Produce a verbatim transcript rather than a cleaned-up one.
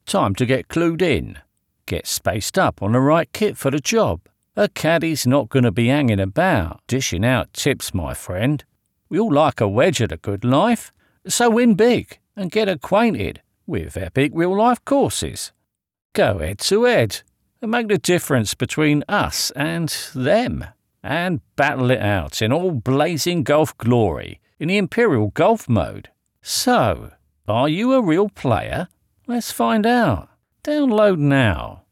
Time to get clued in. Get spaced up on the right kit for the job. A caddie's not going to be hanging about, dishing out tips, my friend. We all like a wedge at a good life, so win big and get acquainted with epic real-life courses. Go head-to-head and make the difference between us and them, and battle it out in all blazing golf glory in the Imperial Golf mode. So, are you a real player? Let's find out. Download now.